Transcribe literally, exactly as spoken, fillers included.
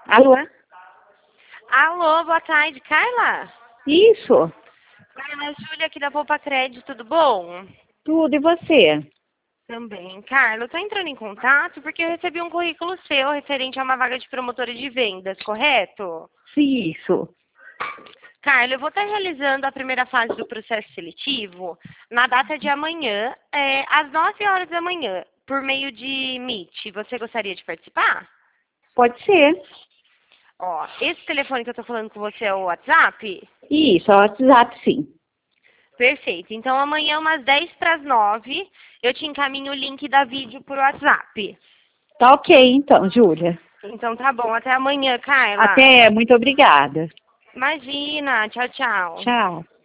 Alô? Alô, boa tarde, Carla? Isso, Carla, Júlia aqui da Poupa Crédito, tudo bom? tudo, e você? Também. Carla, eu tô entrando em contato porque eu recebi um currículo seu referente a uma vaga de promotora de vendas, correto? Isso. Carla, eu vou estar realizando a primeira fase do processo seletivo na data de amanhã, é, às nove horas da manhã, por meio de Meet. Você gostaria de participar? Pode ser. Ó, esse telefone que eu tô falando com você é o WhatsApp? Isso, é o WhatsApp, sim. Perfeito. Então amanhã, umas dez para as nove, eu te encaminho o link da vídeo por WhatsApp. Tá ok, então, Júlia. Então tá bom. Até amanhã, Carla. Até, muito obrigada. Imagina. Tchau, tchau. Tchau.